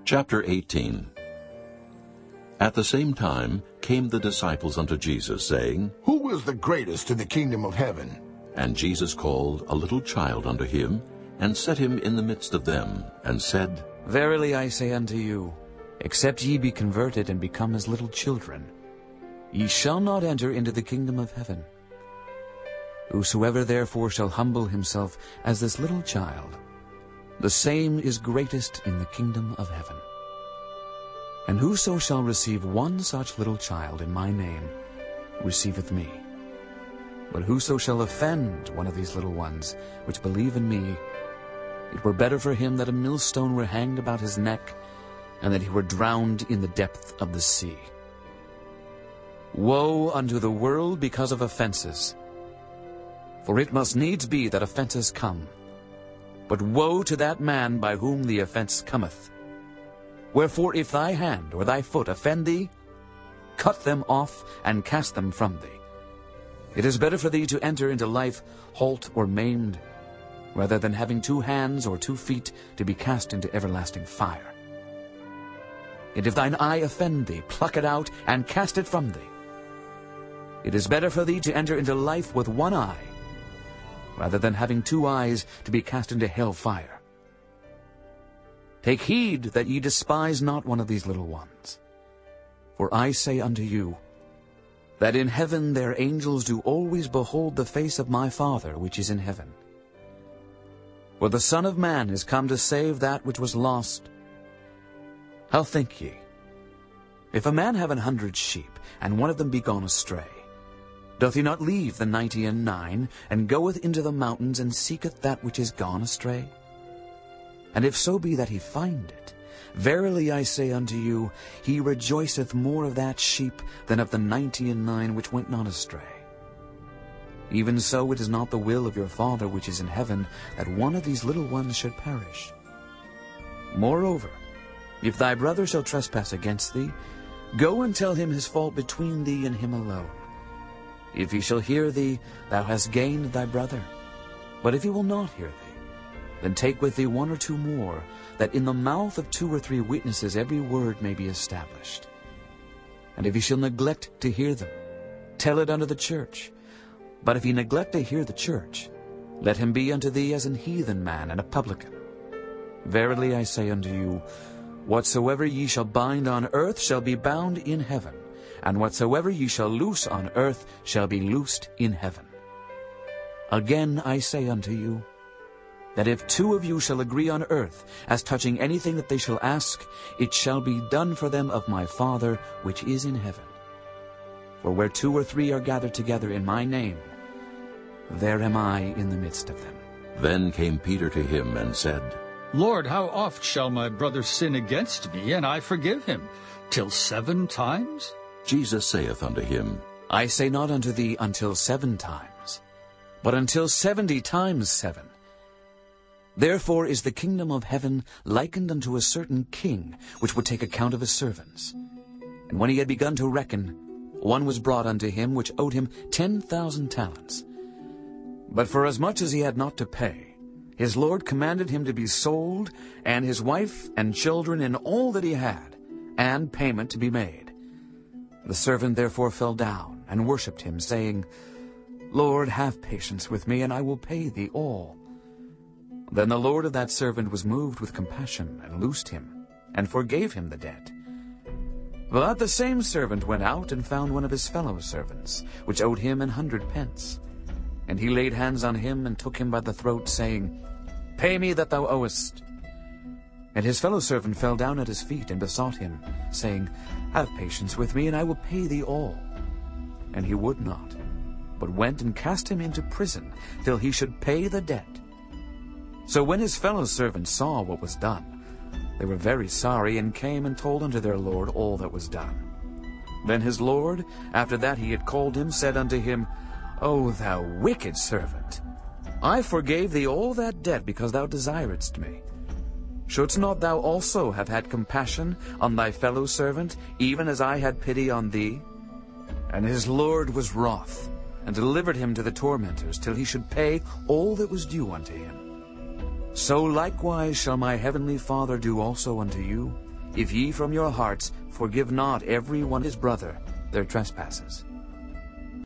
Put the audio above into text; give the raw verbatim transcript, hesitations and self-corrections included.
Chapter eighteen. At the same time came the disciples unto Jesus, saying, Who is the greatest in the kingdom of heaven? And Jesus called a little child unto him, and set him in the midst of them, and said, Verily I say unto you, except ye be converted and become as little children, ye shall not enter into the kingdom of heaven. Whosoever therefore shall humble himself as this little child, the same is greatest in the kingdom of heaven. And whoso shall receive one such little child in my name receiveth me. But whoso shall offend one of these little ones which believe in me, it were better for him that a millstone were hanged about his neck, and that he were drowned in the depth of the sea. Woe unto the world because of offenses! For it must needs be that offenses come. But woe to that man by whom the offense cometh. Wherefore if thy hand or thy foot offend thee, cut them off and cast them from thee. It is better for thee to enter into life halt or maimed, rather than having two hands or two feet to be cast into everlasting fire. And if thine eye offend thee, pluck it out and cast it from thee. It is better for thee to enter into life with one eye, rather than having two eyes to be cast into hell fire. Take heed that ye despise not one of these little ones. For I say unto you, that in heaven their angels do always behold the face of my Father which is in heaven. For the Son of Man is come to save that which was lost. How think ye? If a man have an hundred sheep, and one of them be gone astray, doth he not leave the ninety and nine, and goeth into the mountains, and seeketh that which is gone astray? And if so be that he find it, verily I say unto you, he rejoiceth more of that sheep than of the ninety and nine which went not astray. Even so it is not the will of your Father which is in heaven, that one of these little ones should perish. Moreover, if thy brother shall trespass against thee, go and tell him his fault between thee and him alone. If he shall hear thee, thou hast gained thy brother. But if he will not hear thee, then take with thee one or two more, that in the mouth of two or three witnesses every word may be established. And if he shall neglect to hear them, tell it unto the church. But if he neglect to hear the church, let him be unto thee as an heathen man and a publican. Verily I say unto you, whatsoever ye shall bind on earth shall be bound in heaven, and whatsoever ye shall loose on earth shall be loosed in heaven. Again I say unto you, that if two of you shall agree on earth as touching anything that they shall ask, it shall be done for them of my Father which is in heaven. For where two or three are gathered together in my name, there am I in the midst of them. Then came Peter to him and said, Lord, how oft shall my brother sin against me, and I forgive him? Till seven times? Jesus saith unto him, I say not unto thee until seven times, but until seventy times seven. Therefore is the kingdom of heaven likened unto a certain king, which would take account of his servants. And when he had begun to reckon, one was brought unto him which owed him ten thousand talents. But forasmuch as he had not to pay, his lord commanded him to be sold, and his wife and children and all that he had, and payment to be made. The servant therefore fell down and worshipped him, saying, Lord, have patience with me, and I will pay thee all. Then the lord of that servant was moved with compassion, and loosed him, and forgave him the debt. But the same servant went out and found one of his fellow servants, which owed him an hundred pence. And he laid hands on him, and took him by the throat, saying, Pay me that thou owest. And his fellow servant fell down at his feet, and besought him, saying, Have patience with me, and I will pay thee all. And he would not, but went and cast him into prison, till he should pay the debt. So when his fellow servants saw what was done, they were very sorry, and came and told unto their lord all that was done. Then his lord, after that he had called him, said unto him, O thou wicked servant, I forgave thee all that debt because thou desiredst me. Shouldst not thou also have had compassion on thy fellow servant, even as I had pity on thee? And his lord was wroth, and delivered him to the tormentors, till he should pay all that was due unto him. So likewise shall my heavenly Father do also unto you, If ye from your hearts forgive not every one his brother their trespasses.